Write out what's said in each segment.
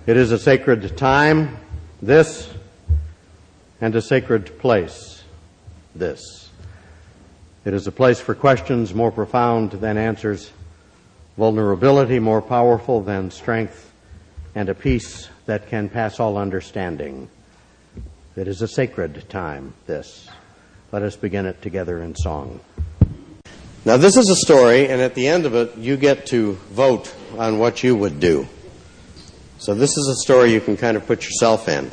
It is a sacred time, this, and a sacred place, this. It is a place for questions more profound than answers, vulnerability more powerful than strength, and a peace that can pass all understanding. It is a sacred time, this. Let us begin it together in song. Now, this is a story, and at the end of it, you get to vote on what you would do. So this is a story you can kind of put yourself in.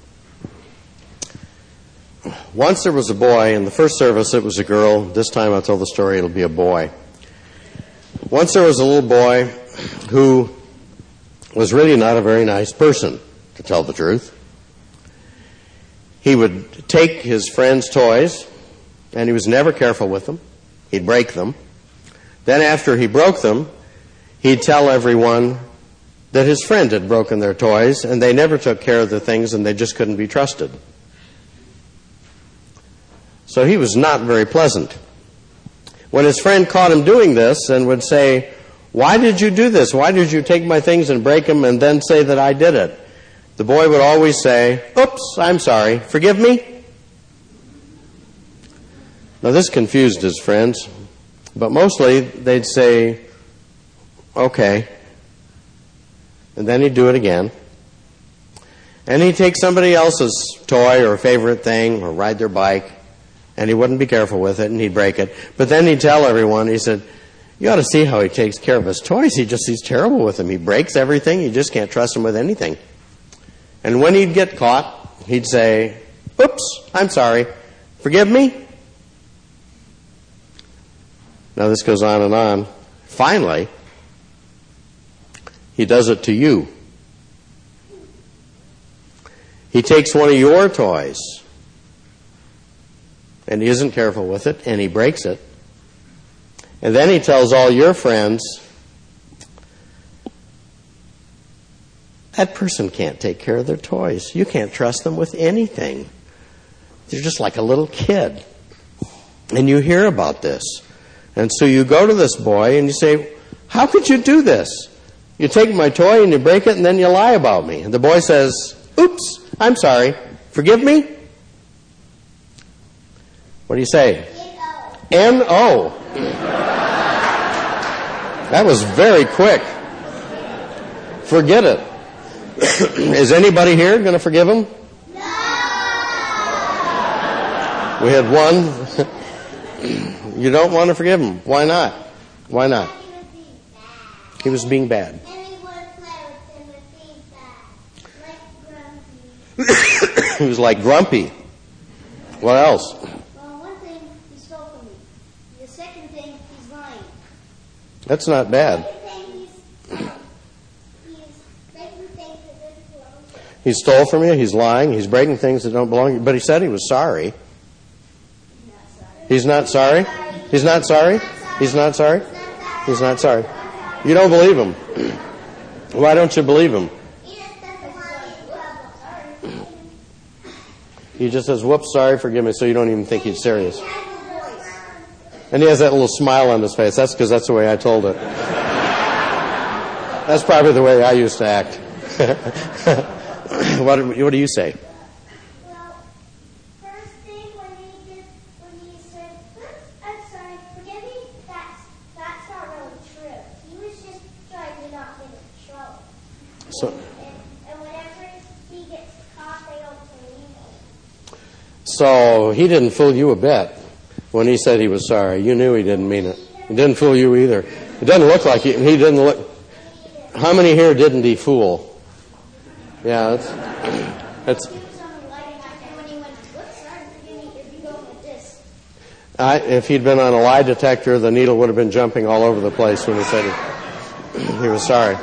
Once there was a boy. In the first service, it was a girl. This time I'll tell the story, it'll be a boy. Once there was a little boy who was really not a very nice person, to tell the truth. He would take his friends' toys, and he was never careful with them. He'd break them. Then after he broke them, he'd tell everyone that his friend had broken their toys, and they never took care of the things, and they just couldn't be trusted. So he was not very pleasant. When his friend caught him doing this and would say, "Why did you do this? Why did you take my things and break them and then say that I did it?" The boy would always say, "Oops, I'm sorry. Forgive me?" Now this confused his friends, but mostly they'd say, "Okay." And then he'd do it again. And he'd take somebody else's toy or favorite thing or ride their bike, and he wouldn't be careful with it, and he'd break it. But then he'd tell everyone, he said, "You ought to see how he takes care of his toys. He's terrible with them. He breaks everything. You just can't trust him with anything." And when he'd get caught, he'd say, "Oops, I'm sorry. Forgive me?" Now this goes on and on. Finally, he does it to you. He takes one of your toys, and he isn't careful with it, and he breaks it. And then he tells all your friends, "That person can't take care of their toys. You can't trust them with anything. They're just like a little kid." And you hear about this. And so you go to this boy and you say, "How could you do this? You take my toy and you break it and then you lie about me." And the boy says, "Oops, I'm sorry. Forgive me?" What do you say? N-O. That was very quick. Forget it. Is anybody here going to forgive him? No! We had one. You don't want to forgive him. Why not? Why not? He was being bad. He was like grumpy. What else? Well, one thing, he stole from me. The second thing, he's lying. That's not bad. He stole from you, he's lying, he's breaking things that don't belong to you. But he said he was sorry. He's not sorry? He's not sorry? He's not sorry? He's not sorry. You don't believe him. Why don't you believe him? He just says, "Whoops, sorry, forgive me," so you don't even think he's serious. And he has that little smile on his face. That's because that's the way I told it. That's probably the way I used to act. What do you say? Well, first thing when he said, "Oops, I'm sorry, forgive me," that's not really true. He was just trying to not get in trouble. So, and whenever he gets caught, they don't believe him. So he didn't fool you a bit when he said he was sorry. You knew he didn't mean it. He didn't fool you either. It doesn't look like he didn't look. How many here didn't he fool? Yeah, that's. If he'd been on a lie detector, the needle would have been jumping all over the place when he said he was sorry.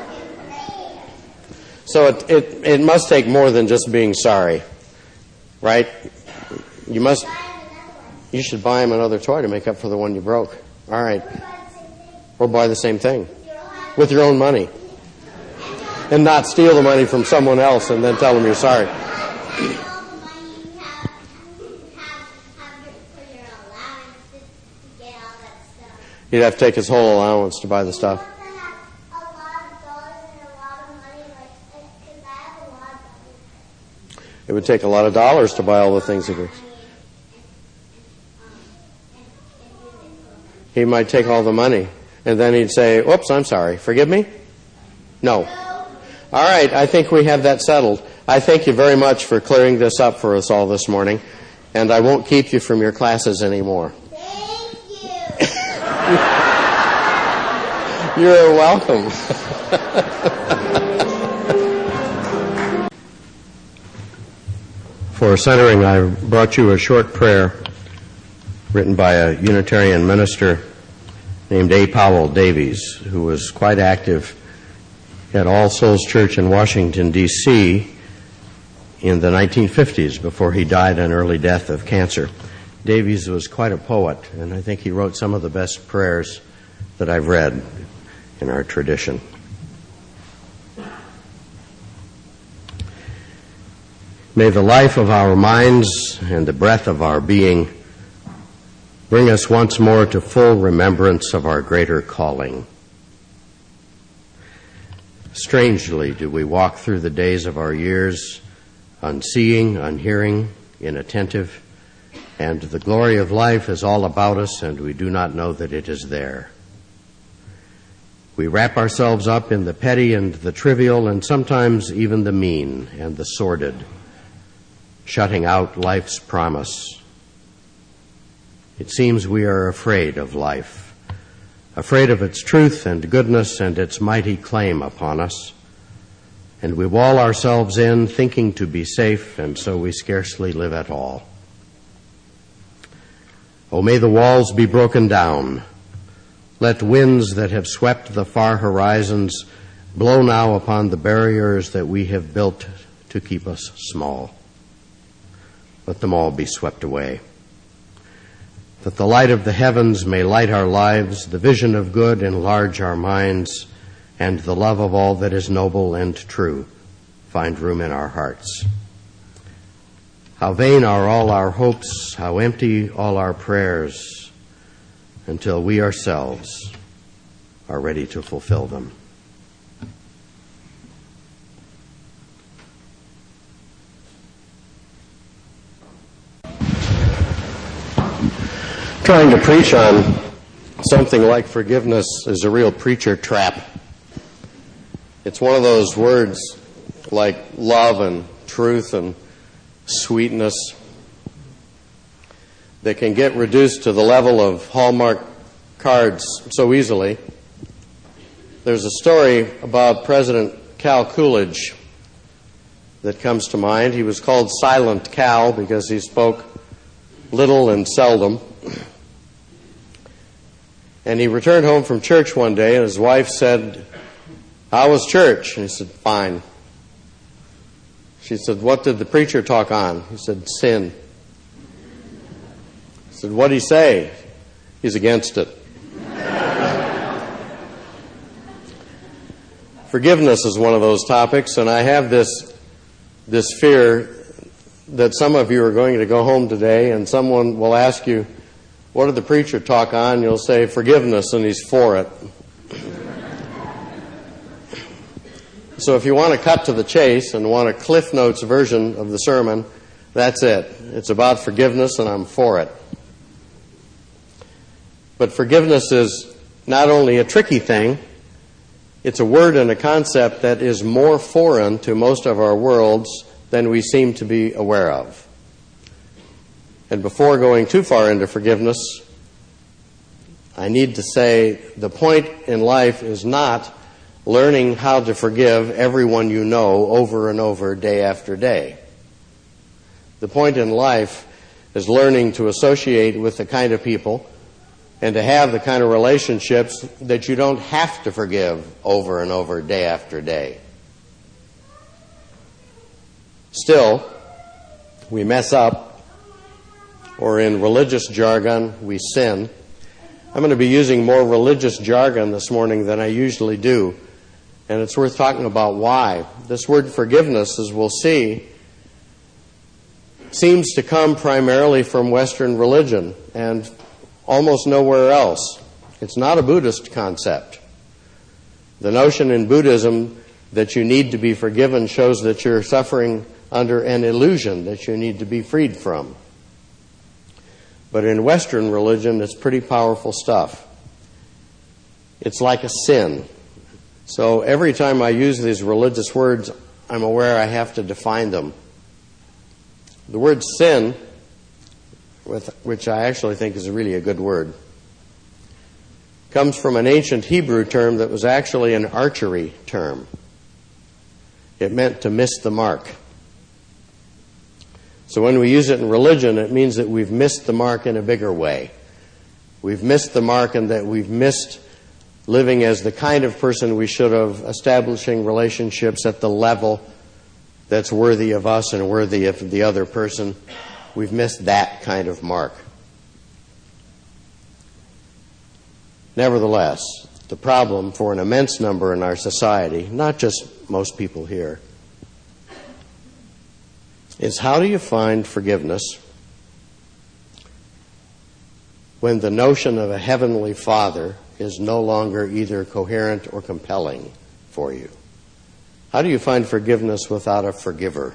So it must take more than just being sorry, right? You should buy him another toy to make up for the one you broke. All right. Or buy the same thing with your own money. And not steal the money from someone else and then tell them you're sorry. He'd have to take his whole allowance to buy the stuff. It would take a lot of dollars to buy all the things he brings. He might take all the money, and then he'd say, "Oops, I'm sorry. Forgive me?" No. All right, I think we have that settled. I thank you very much for clearing this up for us all this morning, and I won't keep you from your classes anymore. Thank you. You're welcome. For centering, I brought you a short prayer written by a Unitarian minister named A. Powell Davies, who was quite active at All Souls Church in Washington, D.C. in the 1950s before he died an early death of cancer. Davies was quite a poet, and I think he wrote some of the best prayers that I've read in our tradition. May the life of our minds and the breath of our being bring us once more to full remembrance of our greater calling. Strangely do we walk through the days of our years, unseeing, unhearing, inattentive, and the glory of life is all about us, and we do not know that it is there. We wrap ourselves up in the petty and the trivial, and sometimes even the mean and the sordid, shutting out life's promise. It seems we are afraid of life, afraid of its truth and goodness and its mighty claim upon us. And we wall ourselves in, thinking to be safe, and so we scarcely live at all. Oh, may the walls be broken down. Let winds that have swept the far horizons blow now upon the barriers that we have built to keep us small. Let them all be swept away. That the light of the heavens may light our lives, the vision of good enlarge our minds, and the love of all that is noble and true find room in our hearts. How vain are all our hopes, how empty all our prayers, until we ourselves are ready to fulfill them. Trying to preach on something like forgiveness is a real preacher trap. It's one of those words like love and truth and sweetness that can get reduced to the level of Hallmark cards so easily. There's a story about President Cal Coolidge that comes to mind. He was called Silent Cal because he spoke little and seldom. And he returned home from church one day, and his wife said, "How was church?" And he said, "Fine." She said, "What did the preacher talk on?" He said, "Sin." He said, "What'd he say?" "He's against it." Forgiveness is one of those topics, and I have this fear that some of you are going to go home today and someone will ask you, "What did the preacher talk on?" You'll say, "Forgiveness," and he's for it. So if you want to cut to the chase and want a Cliff Notes version of the sermon, that's it. It's about forgiveness, and I'm for it. But forgiveness is not only a tricky thing, it's a word and a concept that is more foreign to most of our worlds than we seem to be aware of. And before going too far into forgiveness, I need to say the point in life is not learning how to forgive everyone you know over and over, day after day. The point in life is learning to associate with the kind of people and to have the kind of relationships that you don't have to forgive over and over, day after day. Still, we mess up, or in religious jargon, we sin. I'm going to be using more religious jargon this morning than I usually do, and it's worth talking about why. This word forgiveness, as we'll see, seems to come primarily from Western religion and almost nowhere else. It's not a Buddhist concept. The notion in Buddhism that you need to be forgiven shows that you're suffering under an illusion that you need to be freed from. But in Western religion, it's pretty powerful stuff. It's like a sin. So every time I use these religious words, I'm aware I have to define them. The word sin, which I actually think is really a good word, comes from an ancient Hebrew term that was actually an archery term. It meant to miss the mark. So when we use it in religion, it means that we've missed the mark in a bigger way. We've missed the mark in that we've missed living as the kind of person we should have, establishing relationships at the level that's worthy of us and worthy of the other person. We've missed that kind of mark. Nevertheless, the problem for an immense number in our society, not just most people here, is how do you find forgiveness when the notion of a heavenly Father is no longer either coherent or compelling for you? How do you find forgiveness without a forgiver?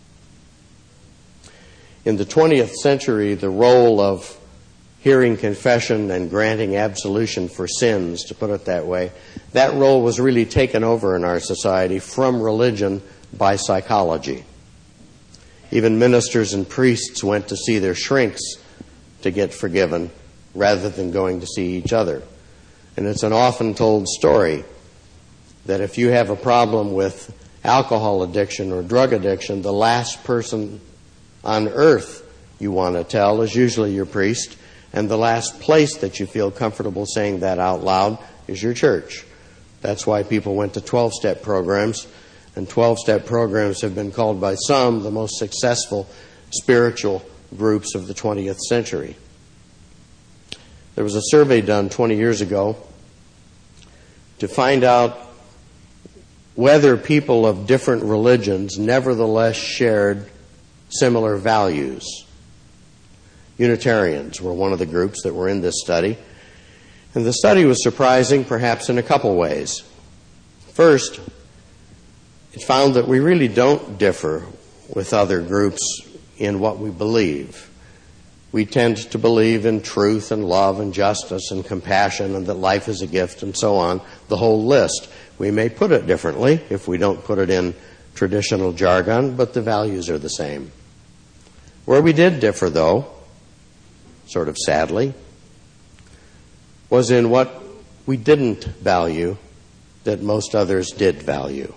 In the 20th century, the role of hearing confession and granting absolution for sins, to put it that way, that role was really taken over in our society from religion by psychology. Even ministers and priests went to see their shrinks to get forgiven rather than going to see each other. And it's an often told story that if you have a problem with alcohol addiction or drug addiction, the last person on earth you want to tell is usually your priest, and the last place that you feel comfortable saying that out loud is your church. That's why people went to 12-step programs, and 12-step programs have been called by some the most successful spiritual groups of the 20th century. There was a survey done 20 years ago to find out whether people of different religions nevertheless shared similar values. Unitarians were one of the groups that were in this study. And the study was surprising, perhaps in a couple ways. First, it found that we really don't differ with other groups in what we believe. We tend to believe in truth and love and justice and compassion and that life is a gift and so on, the whole list. We may put it differently if we don't put it in traditional jargon, but the values are the same. Where we did differ, though, sort of sadly, was in what we didn't value that most others did value.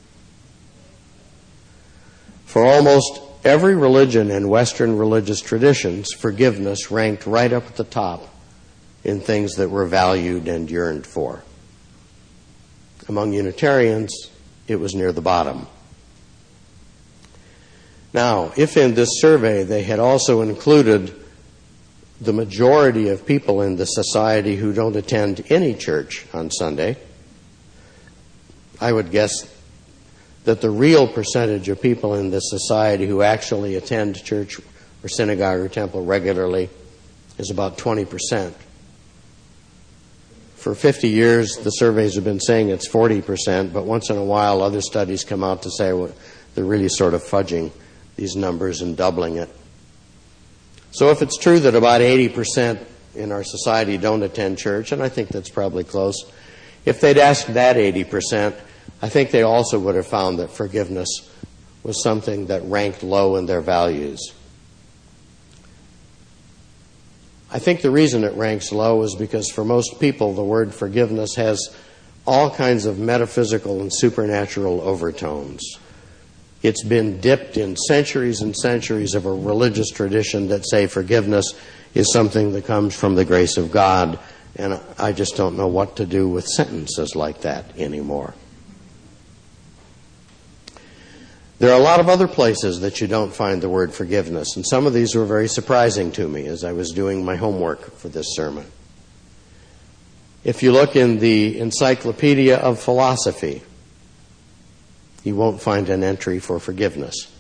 For almost every religion and Western religious traditions, forgiveness ranked right up at the top in things that were valued and yearned for. Among Unitarians, it was near the bottom. Now, if in this survey they had also included the majority of people in the society who don't attend any church on Sunday, I would guess that the real percentage of people in this society who actually attend church or synagogue or temple regularly is about 20%. For 50 years, the surveys have been saying it's 40%, but once in a while other studies come out to say they're really sort of fudging these numbers and doubling it. So if it's true that about 80% in our society don't attend church, and I think that's probably close, if they'd asked that 80%, I think they also would have found that forgiveness was something that ranked low in their values. I think the reason it ranks low is because for most people the word forgiveness has all kinds of metaphysical and supernatural overtones. It's been dipped in centuries and centuries of a religious tradition that say forgiveness is something that comes from the grace of God, and I just don't know what to do with sentences like that anymore. There are a lot of other places that you don't find the word forgiveness, and some of these were very surprising to me as I was doing my homework for this sermon. If you look in the Encyclopedia of Philosophy, you won't find an entry for forgiveness.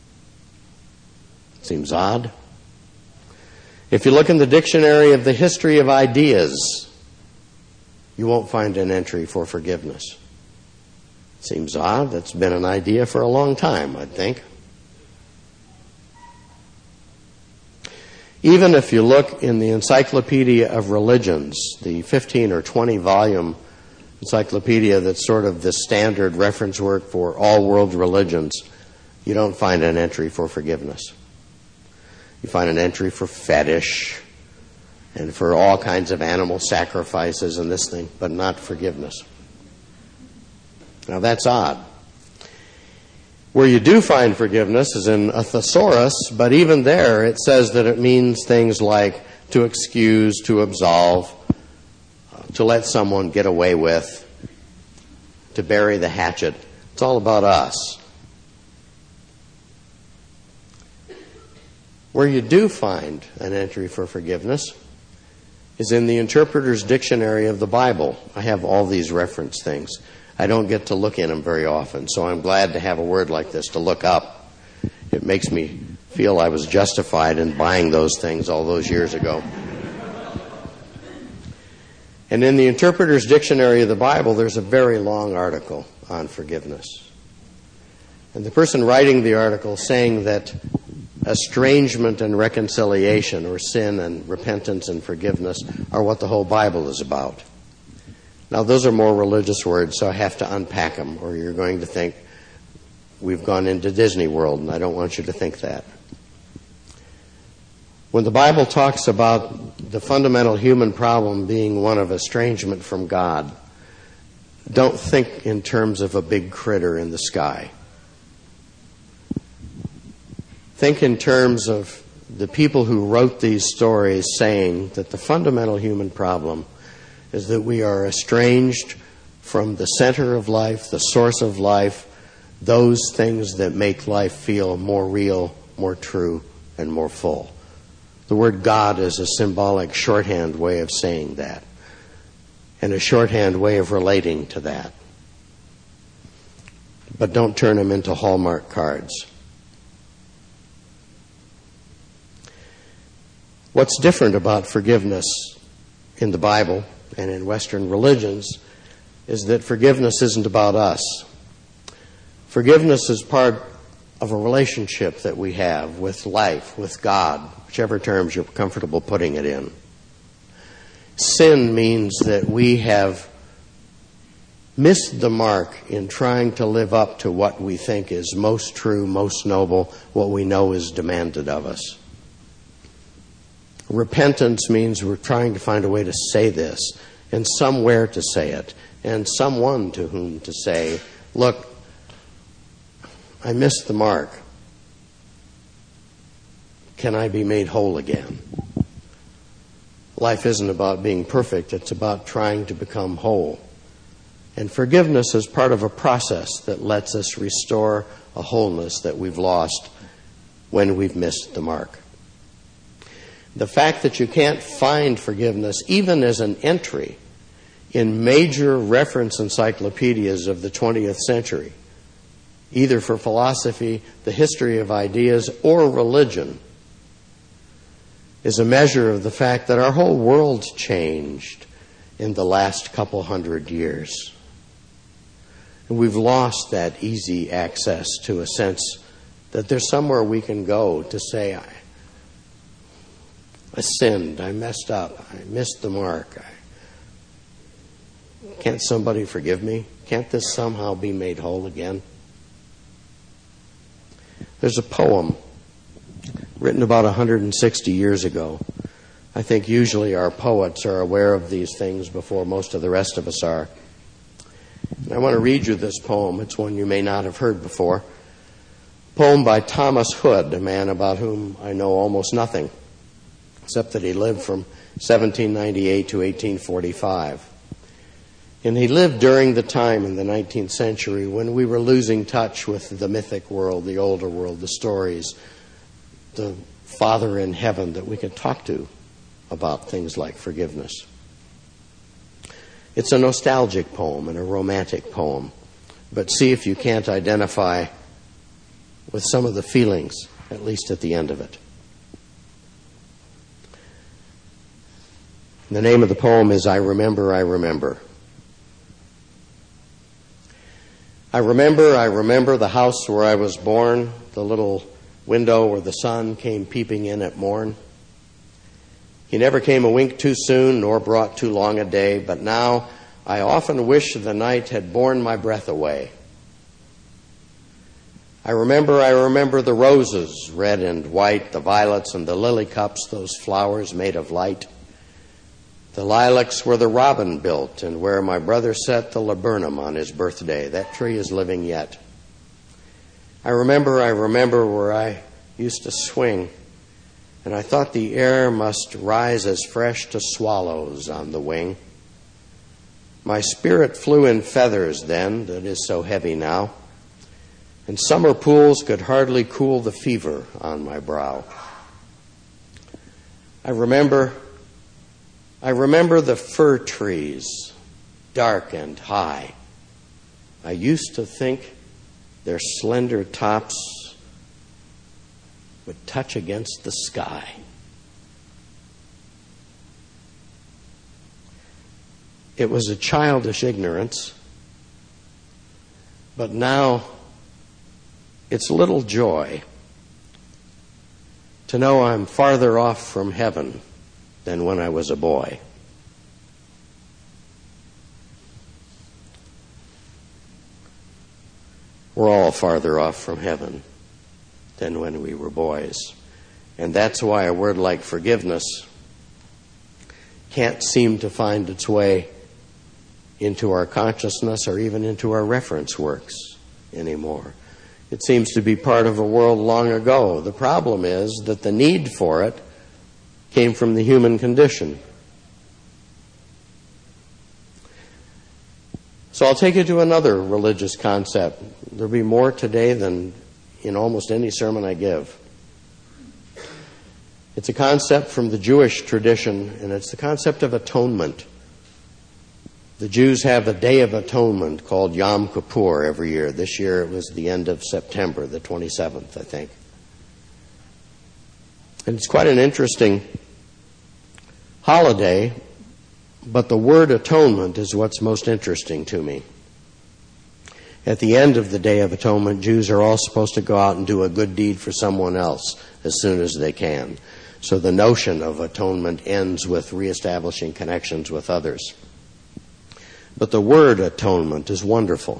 Seems odd. If you look in the Dictionary of the History of Ideas, you won't find an entry for forgiveness. Seems odd. That's been an idea for a long time, I'd think. Even if you look in the Encyclopedia of Religions, the 15 or 20 volume encyclopedia that's sort of the standard reference work for all world religions, you don't find an entry for forgiveness. You find an entry for fetish and for all kinds of animal sacrifices and this thing, but not forgiveness. Now that's odd. Where you do find forgiveness is in a thesaurus, but even there it says that it means things like to excuse, to absolve, to let someone get away with, to bury the hatchet. It's all about us. Where you do find an entry for forgiveness is in the Interpreter's Dictionary of the Bible. I have all these reference things. I don't get to look in them very often, so I'm glad to have a word like this to look up. It makes me feel I was justified in buying those things all those years ago. And in the Interpreter's Dictionary of the Bible, there's a very long article on forgiveness. And the person writing the article saying that estrangement and reconciliation, or sin and repentance and forgiveness, are what the whole Bible is about. Now, those are more religious words, so I have to unpack them, or you're going to think we've gone into Disney World, and I don't want you to think that. When the Bible talks about the fundamental human problem being one of estrangement from God, don't think in terms of a big critter in the sky. Think in terms of the people who wrote these stories saying that the fundamental human problem is that we are estranged from the center of life, the source of life, those things that make life feel more real, more true, and more full. The word God is a symbolic shorthand way of saying that, and a shorthand way of relating to that. But don't turn them into Hallmark cards. What's different about forgiveness in the Bible and in Western religions is that forgiveness isn't about us. Forgiveness is part of a relationship that we have with life, with God, whichever terms you're comfortable putting it in. Sin means that we have missed the mark in trying to live up to what we think is most true, most noble, what we know is demanded of us. Repentance means we're trying to find a way to say this, and somewhere to say it, and someone to whom to say, look, I missed the mark. Can I be made whole again? Life isn't about being perfect, it's about trying to become whole. And forgiveness is part of a process that lets us restore a wholeness that we've lost when we've missed the mark. The fact that you can't find forgiveness, even as an entry, in major reference encyclopedias of the 20th century, either for philosophy, the history of ideas, or religion, is a measure of the fact that our whole world's changed in the last couple hundred years. And we've lost that easy access to a sense that there's somewhere we can go to say, I sinned, I messed up, I missed the mark. Can't somebody forgive me? Can't this somehow be made whole again? There's a poem written about 160 years ago. I think usually our poets are aware of these things before most of the rest of us are. And I want to read you this poem. It's one you may not have heard before. A poem by Thomas Hood, a man about whom I know almost nothing, except that he lived from 1798 to 1845. And he lived during the time in the 19th century when we were losing touch with the mythic world, the older world, the stories, the Father in heaven that we can talk to about things like forgiveness. It's a nostalgic poem and a romantic poem, but see if you can't identify with some of the feelings, at least at the end of it. The name of the poem is I Remember, I Remember. I remember the house where I was born, the little window where the sun came peeping in at morn. He never came a wink too soon, nor brought too long a day, but now I often wish the night had borne my breath away. I remember the roses, red and white, the violets and the lily cups, those flowers made of light. The lilacs where the robin built and where my brother set the laburnum on his birthday. That tree is living yet. I remember where I used to swing, and I thought the air must rise as fresh to swallows on the wing. My spirit flew in feathers then, that is so heavy now, and summer pools could hardly cool the fever on my brow. I remember the fir trees, dark and high. I used to think their slender tops would touch against the sky. It was a childish ignorance, but now it's little joy to know I'm farther off from heaven than when I was a boy. We're all farther off from heaven than when we were boys. And that's why a word like forgiveness can't seem to find its way into our consciousness or even into our reference works anymore. It seems to be part of a world long ago. The problem is that the need for it came from the human condition. So I'll take you to another religious concept. There'll be more today than in almost any sermon I give. It's a concept from the Jewish tradition, and it's the concept of atonement. The Jews have a Day of Atonement called Yom Kippur every year. This year it was the end of September, the 27th, I think. And it's quite an interesting holiday, but the word atonement is what's most interesting to me. At the end of the Day of Atonement, Jews are all supposed to go out and do a good deed for someone else as soon as they can. So the notion of atonement ends with reestablishing connections with others. But the word atonement is wonderful.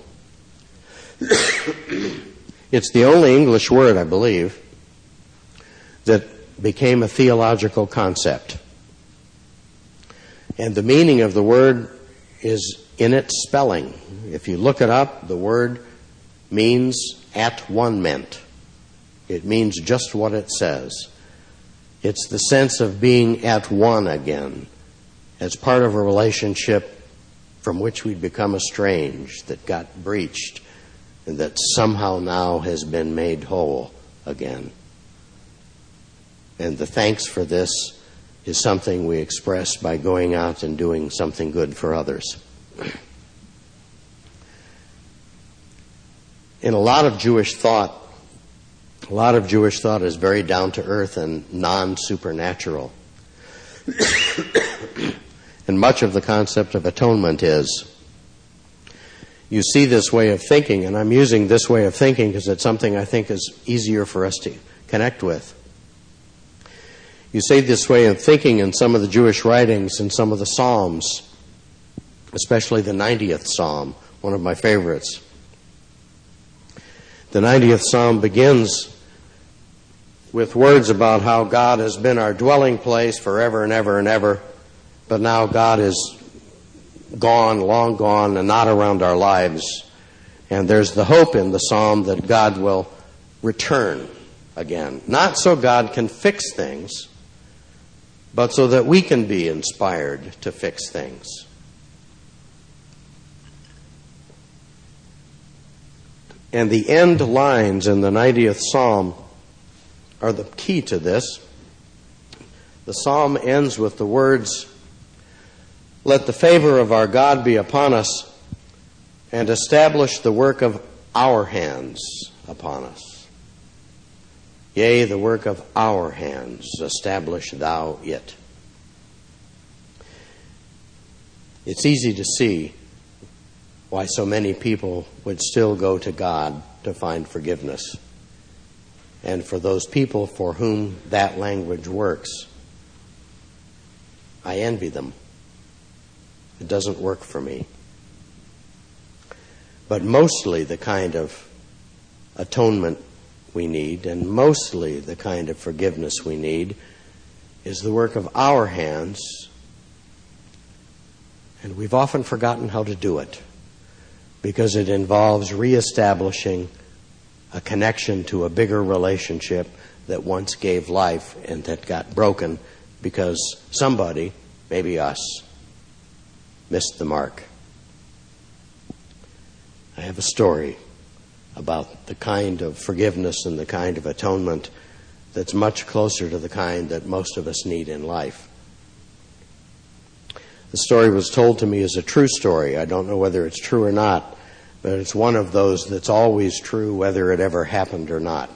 It's the only English word, I believe, that became a theological concept. And the meaning of the word is in its spelling. If you look it up, the word means at one ment. It means just what it says. It's the sense of being at one again, as part of a relationship from which we'd become estranged, that got breached, and that somehow now has been made whole again. And the thanks for this is something we express by going out and doing something good for others. In a lot of Jewish thought is very down to earth and non-supernatural. And much of the concept of atonement is, you see this way of thinking, and I'm using this way of thinking because it's something I think is easier for us to connect with. You see this way of thinking in some of the Jewish writings and some of the Psalms, especially the 90th Psalm, one of my favorites. The 90th Psalm begins with words about how God has been our dwelling place forever and ever and ever, but now God is gone, long gone, and not around our lives. And there's the hope in the Psalm that God will return again. Not so God can fix things, but so that we can be inspired to fix things. And the end lines in the 90th Psalm are the key to this. The Psalm ends with the words, "Let the favor of our God be upon us, and establish the work of our hands upon us. Yea, the work of our hands, establish thou it." It's easy to see why so many people would still go to God to find forgiveness. And for those people for whom that language works, I envy them. It doesn't work for me. But mostly the kind of atonement we need, and mostly the kind of forgiveness we need, is the work of our hands, and we've often forgotten how to do it, because it involves reestablishing a connection to a bigger relationship that once gave life and that got broken because somebody, maybe us, missed the mark. I have a story about the kind of forgiveness and the kind of atonement that's much closer to the kind that most of us need in life. The story was told to me as a true story. I don't know whether it's true or not, but it's one of those that's always true whether it ever happened or not.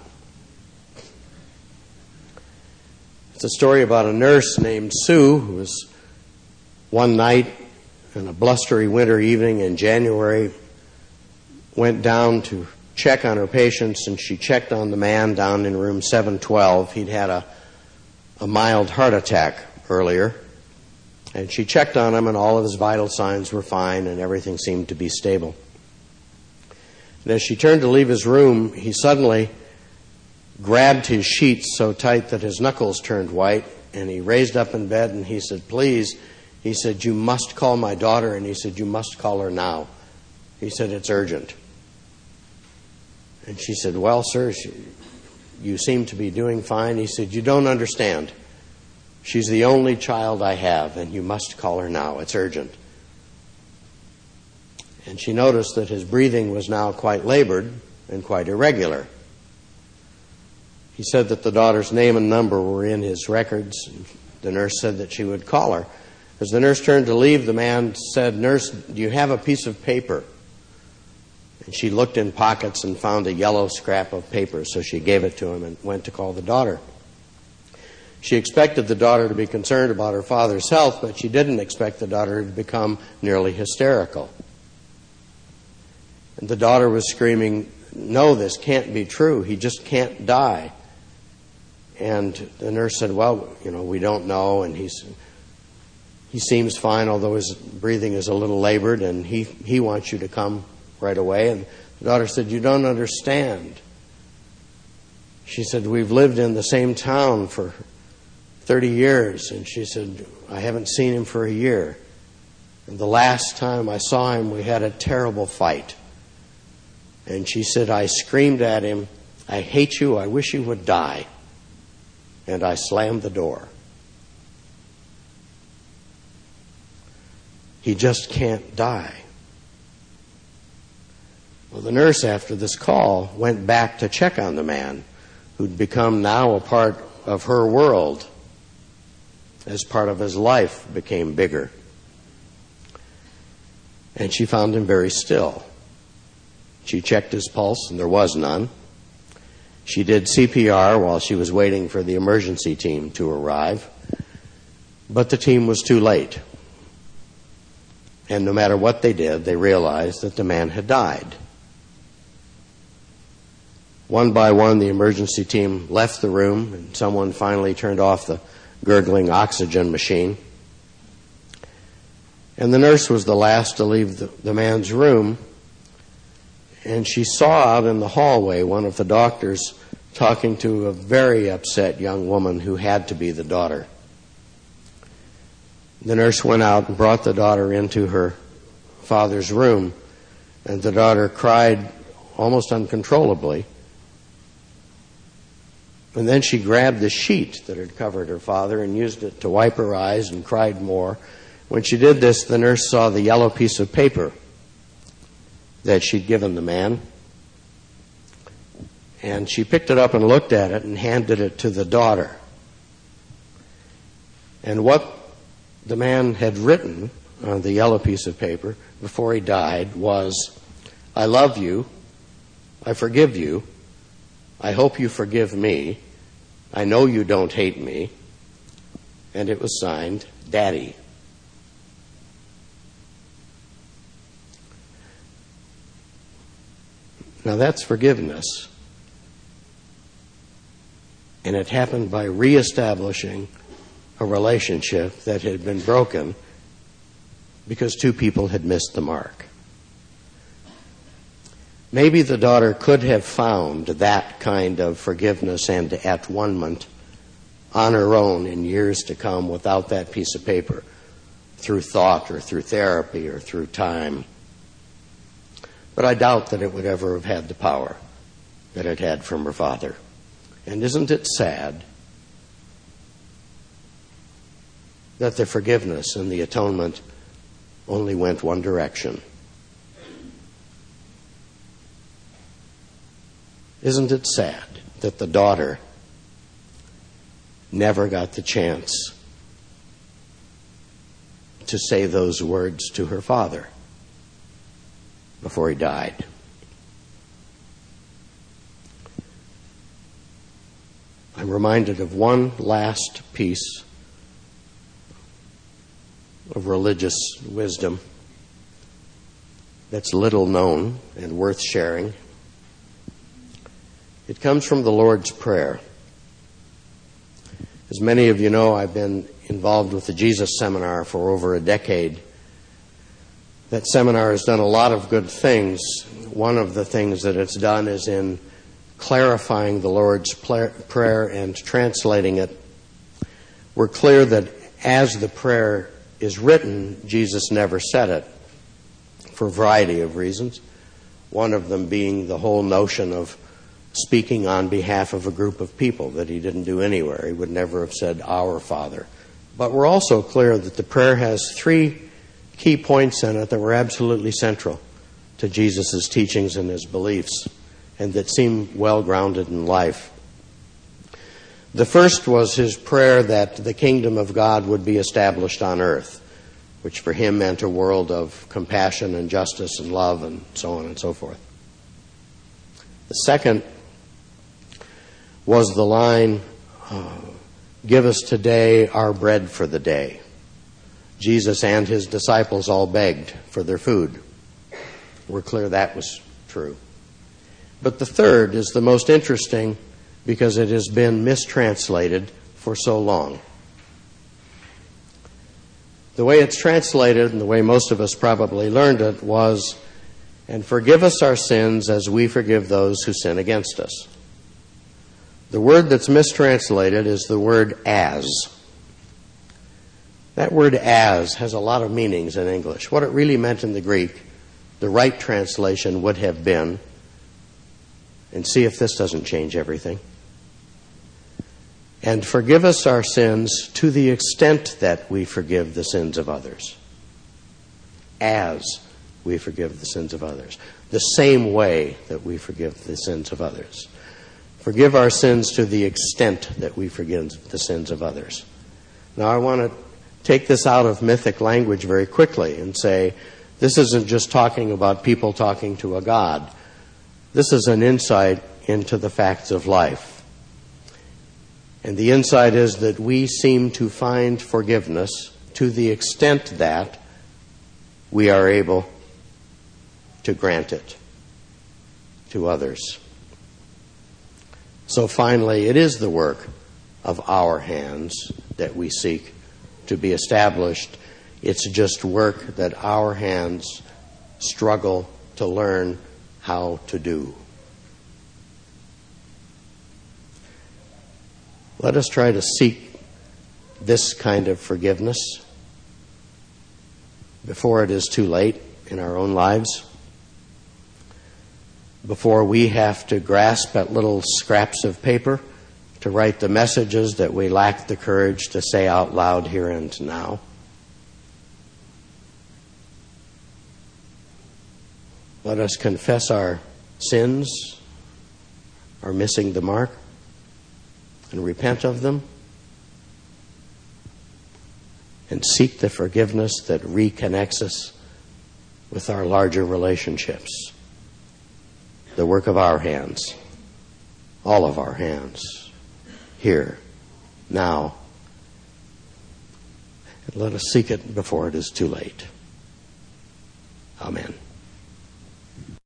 It's a story about a nurse named Sue who was one night in a blustery winter evening in January went down to check on her patients, and she checked on the man down in room 712. He'd had a mild heart attack earlier, and she checked on him, and all of his vital signs were fine, and everything seemed to be stable. And as she turned to leave his room, he suddenly grabbed his sheets so tight that his knuckles turned white, and he raised up in bed, and he said, "Please," he said, "you must call my daughter," and he said, "You must call her now." He said, "It's urgent." And she said, "Well, sir, you seem to be doing fine." He said, "You don't understand. She's the only child I have, and you must call her now. It's urgent." And she noticed that his breathing was now quite labored and quite irregular. He said that the daughter's name and number were in his records. The nurse said that she would call her. As the nurse turned to leave, the man said, "Nurse, do you have a piece of paper?" And she looked in pockets and found a yellow scrap of paper, so she gave it to him and went to call the daughter. She expected the daughter to be concerned about her father's health, but she didn't expect the daughter to become nearly hysterical. And the daughter was screaming, "No, this can't be true. He just can't die." And the nurse said, "Well, we don't know, and he seems fine, although his breathing is a little labored, and he wants you to come right away." And the daughter said, "You don't understand." She said, "We've lived in the same town for 30 years. And she said, "I haven't seen him for a year. And the last time I saw him, we had a terrible fight." And she said, "I screamed at him, 'I hate you, I wish you would die.' And I slammed the door. He just can't die." Well, the nurse, after this call, went back to check on the man, who'd become now a part of her world, as part of his life became bigger. And she found him very still. She checked his pulse, and there was none. She did CPR while she was waiting for the emergency team to arrive, but the team was too late. And no matter what they did, they realized that the man had died. One by one, the emergency team left the room, and someone finally turned off the gurgling oxygen machine. And the nurse was the last to leave the man's room, and she saw out in the hallway one of the doctors talking to a very upset young woman who had to be the daughter. The nurse went out and brought the daughter into her father's room, and the daughter cried almost uncontrollably. And then she grabbed the sheet that had covered her father and used it to wipe her eyes and cried more. When she did this, the nurse saw the yellow piece of paper that she'd given the man. And she picked it up and looked at it and handed it to the daughter. And what the man had written on the yellow piece of paper before he died was, "I love you. I forgive you. I hope you forgive me. I know you don't hate me." And it was signed, Daddy. Now that's forgiveness. And it happened by reestablishing a relationship that had been broken because two people had missed the mark. Maybe the daughter could have found that kind of forgiveness and at-one-ment on her own in years to come without that piece of paper, through thought or through therapy or through time. But I doubt that it would ever have had the power that it had from her father. And isn't it sad that the forgiveness and the atonement only went one direction? Isn't it sad that the daughter never got the chance to say those words to her father before he died? I'm reminded of one last piece of religious wisdom that's little known and worth sharing. It comes from the Lord's Prayer. As many of you know, I've been involved with the Jesus Seminar for over a decade. That seminar has done a lot of good things. One of the things that it's done is in clarifying the Lord's Prayer and translating it. We're clear that as the prayer is written, Jesus never said it for a variety of reasons. One of them being the whole notion of speaking on behalf of a group of people that he didn't do anywhere. He would never have said, "Our Father." But we're also clear that the prayer has three key points in it that were absolutely central to Jesus' teachings and his beliefs, and that seem well grounded in life. The first was his prayer that the kingdom of God would be established on earth, which for him meant a world of compassion and justice and love and so on and so forth. The second was the line, "Give us today our bread for the day." Jesus and his disciples all begged for their food. We're clear that was true. But the third is the most interesting because it has been mistranslated for so long. The way it's translated, and the way most of us probably learned it, was, "And forgive us our sins as we forgive those who sin against us." The word that's mistranslated is the word "as." That word "as" has a lot of meanings in English. What it really meant in the Greek, the right translation would have been, and see if this doesn't change everything, "And forgive us our sins to the extent that we forgive the sins of others." As we forgive the sins of others. The same way that we forgive the sins of others. Forgive our sins to the extent that we forgive the sins of others. Now I want to take this out of mythic language very quickly and say, this isn't just talking about people talking to a God. This is an insight into the facts of life. And the insight is that we seem to find forgiveness to the extent that we are able to grant it to others. So finally, it is the work of our hands that we seek to be established. It's just work that our hands struggle to learn how to do. Let us try to seek this kind of forgiveness before it is too late in our own lives, before we have to grasp at little scraps of paper to write the messages that we lack the courage to say out loud here and now. Let us confess our sins, our missing the mark, and repent of them, and seek the forgiveness that reconnects us with our larger relationships. The work of our hands, all of our hands, here, now. And let us seek it before it is too late. Amen.